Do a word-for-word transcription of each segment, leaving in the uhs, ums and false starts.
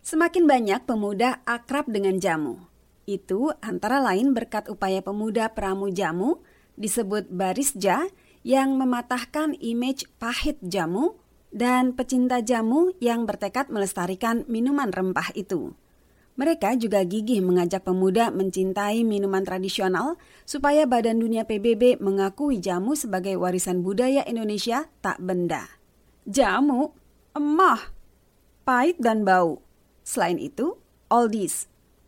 Semakin banyak pemuda akrab dengan jamu. Itu antara lain berkat upaya pemuda peramu jamu disebut barisja yang mematahkan image pahit jamu dan pecinta jamu yang bertekad melestarikan minuman rempah itu. Mereka juga gigih mengajak pemuda mencintai minuman tradisional supaya Badan Dunia P B B mengakui jamu sebagai warisan budaya Indonesia tak benda. Jamu, emah, pahit dan bau. Selain itu, oldies.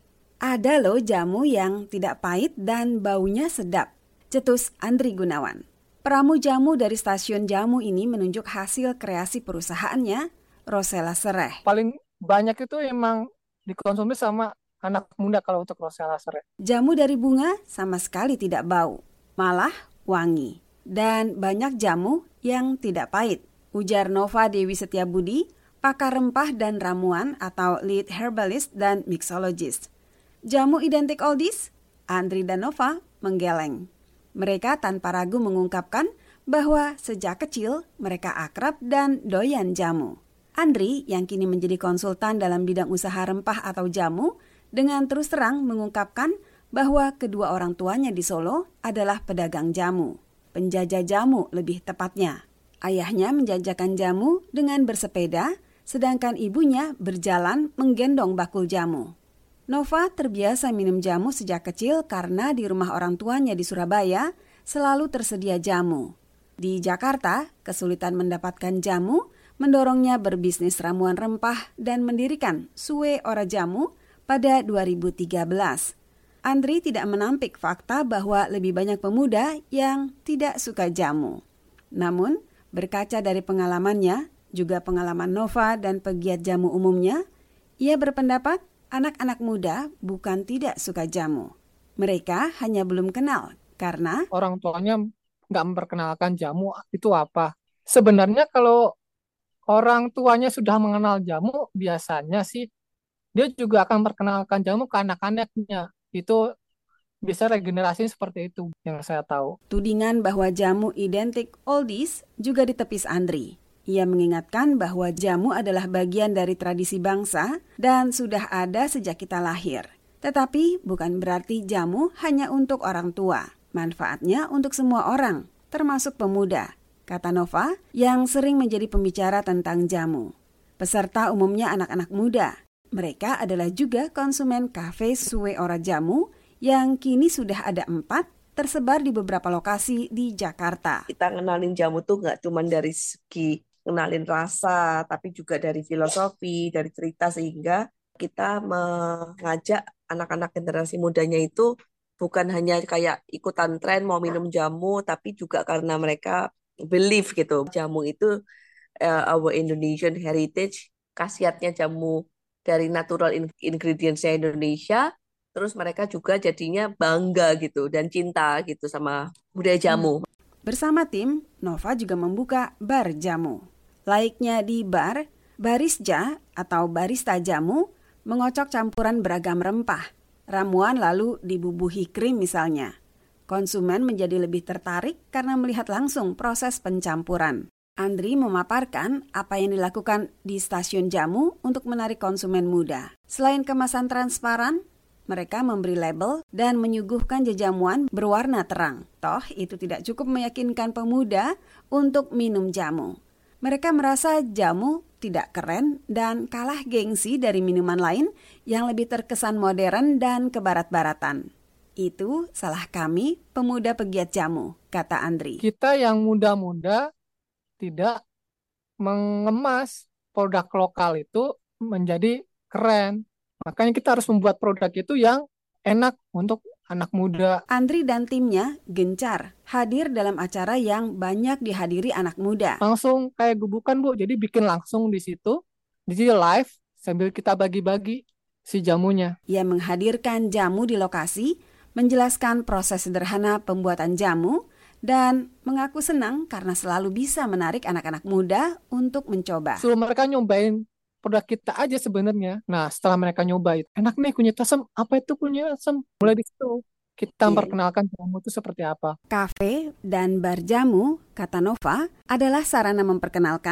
Ada loh jamu yang tidak pahit dan baunya sedap, cetus Andri Gunawan. Peramu jamu dari stasiun jamu ini menunjuk hasil kreasi perusahaannya, Rosella Sereh. Paling banyak itu emang dikonsumsi sama anak muda kalau untuk Rosella Sereh. Jamu dari bunga sama sekali tidak bau, malah wangi. Dan banyak jamu yang tidak pahit. Ujar Nova Dewi Setiabudi, pakar rempah dan ramuan atau lead herbalist dan mixologist. Jamu identik oldies? Andri dan Nova menggeleng. Mereka tanpa ragu mengungkapkan bahwa sejak kecil mereka akrab dan doyan jamu. Andri yang kini menjadi konsultan dalam bidang usaha rempah atau jamu dengan terus terang mengungkapkan bahwa kedua orang tuanya di Solo adalah pedagang jamu, penjajah jamu lebih tepatnya. Ayahnya menjajakan jamu dengan bersepeda, sedangkan ibunya berjalan menggendong bakul jamu. Nova terbiasa minum jamu sejak kecil karena di rumah orang tuanya di Surabaya selalu tersedia jamu. Di Jakarta, kesulitan mendapatkan jamu mendorongnya berbisnis ramuan rempah dan mendirikan Suwe Ora Jamu pada dua ribu tiga belas. Andri tidak menampik fakta bahwa lebih banyak pemuda yang tidak suka jamu. Namun, berkaca dari pengalamannya, juga pengalaman Nova dan pegiat jamu umumnya, ia berpendapat anak-anak muda bukan tidak suka jamu. Mereka hanya belum kenal karena orang tuanya nggak memperkenalkan jamu itu apa. Sebenarnya kalau orang tuanya sudah mengenal jamu, biasanya sih dia juga akan memperkenalkan jamu ke anak-anaknya. Itu bisa regenerasi seperti itu yang saya tahu. Tudingan bahwa jamu identik oldies juga ditepis Andri. Ia mengingatkan bahwa jamu adalah bagian dari tradisi bangsa dan sudah ada sejak kita lahir. Tetapi bukan berarti jamu hanya untuk orang tua. Manfaatnya untuk semua orang, termasuk pemuda, kata Nova yang sering menjadi pembicara tentang jamu. Peserta umumnya anak-anak muda. Mereka adalah juga konsumen kafe Suwe Ora Jamu yang kini sudah ada empat tersebar di beberapa lokasi di Jakarta. Kita ngenalin jamu tuh nggak cuma dari segi ngenalin rasa, tapi juga dari filosofi, dari cerita, sehingga kita mengajak anak-anak generasi mudanya itu bukan hanya kayak ikutan tren mau minum jamu, tapi juga karena mereka believe gitu. Jamu itu uh, our Indonesian heritage, khasiatnya jamu dari natural ingredients-nya Indonesia. Terus mereka juga jadinya bangga gitu dan cinta gitu sama budaya jamu. Bersama tim, Nova juga membuka bar jamu. Laiknya di bar, barisja atau barista jamu mengocok campuran beragam rempah, ramuan lalu dibubuhi krim misalnya. Konsumen menjadi lebih tertarik karena melihat langsung proses pencampuran. Andri memaparkan apa yang dilakukan di stasiun jamu untuk menarik konsumen muda. Selain kemasan transparan, mereka memberi label dan menyuguhkan jajamuan berwarna terang. Toh, itu tidak cukup meyakinkan pemuda untuk minum jamu. Mereka merasa jamu tidak keren dan kalah gengsi dari minuman lain yang lebih terkesan modern dan kebarat-baratan. Itu salah kami, pemuda pegiat jamu, kata Andri. Kita yang muda-muda tidak mengemas produk lokal itu menjadi keren. Makanya kita harus membuat produk itu yang enak untuk anak muda. Andri dan timnya gencar hadir dalam acara yang banyak dihadiri anak muda. Langsung kayak gubukan, Bu. Jadi bikin langsung di situ, jadi live sambil kita bagi-bagi si jamunya. Ia menghadirkan jamu di lokasi, menjelaskan proses sederhana pembuatan jamu, dan mengaku senang karena selalu bisa menarik anak-anak muda untuk mencoba. Suruh mereka nyobain produk kita aja sebenarnya. Nah, setelah mereka nyobain, enak nih kunyit asam. Apa itu kunyit asam? Mulai di situ kita memperkenalkan jamu itu seperti apa. Kafe dan bar jamu, kata Nova, adalah sarana memperkenalkan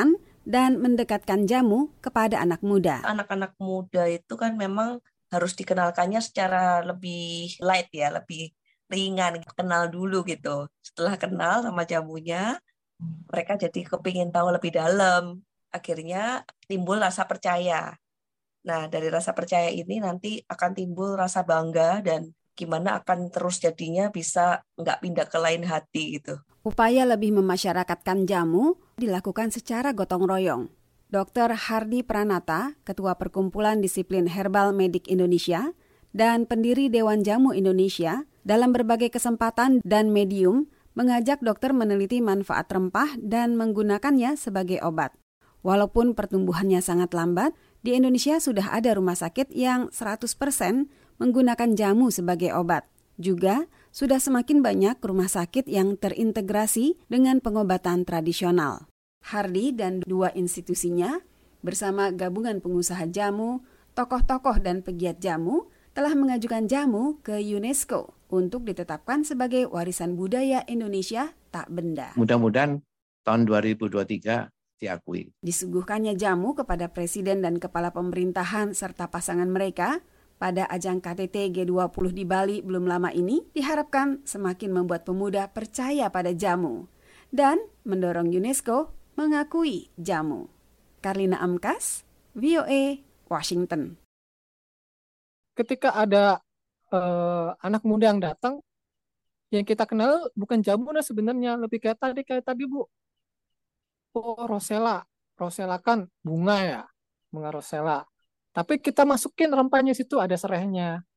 dan mendekatkan jamu kepada anak muda. Anak-anak muda itu kan memang harus dikenalkannya secara lebih light ya, lebih ringan, kenal dulu gitu. Setelah kenal sama jamunya, mereka jadi kepingin tahu lebih dalam. Akhirnya timbul rasa percaya. Nah, dari rasa percaya ini nanti akan timbul rasa bangga dan gimana akan terus jadinya bisa nggak pindah ke lain hati gitu. Upaya lebih memasyarakatkan jamu dilakukan secara gotong royong. dokter Hardi Pranata, Ketua Perkumpulan Disiplin Herbal Medik Indonesia, dan pendiri Dewan Jamu Indonesia, dalam berbagai kesempatan dan medium, mengajak dokter meneliti manfaat rempah dan menggunakannya sebagai obat. Walaupun pertumbuhannya sangat lambat, di Indonesia sudah ada rumah sakit yang seratus persen menggunakan jamu sebagai obat. Juga, sudah semakin banyak rumah sakit yang terintegrasi dengan pengobatan tradisional. Hardi dan dua institusinya, bersama gabungan pengusaha jamu, tokoh-tokoh dan pegiat jamu, telah mengajukan jamu ke UNESCO untuk ditetapkan sebagai warisan budaya Indonesia tak benda. Mudah-mudahan tahun dua ribu dua puluh tiga diakui. Disuguhkannya jamu kepada presiden dan kepala pemerintahan serta pasangan mereka pada ajang K T T G dua puluh di Bali belum lama ini diharapkan semakin membuat pemuda percaya pada jamu dan mendorong UNESCO mengakui jamu. Karlina Amkas, V O A, Washington. Ketika ada uh, anak muda yang datang, yang kita kenal bukan jamu nah sebenarnya, lebih kayak tadi kayak tadi Bu. Oh, rosella. Rosella kan bunga ya, bunga rosella. Tapi kita masukin rempahnya situ ada serehnya.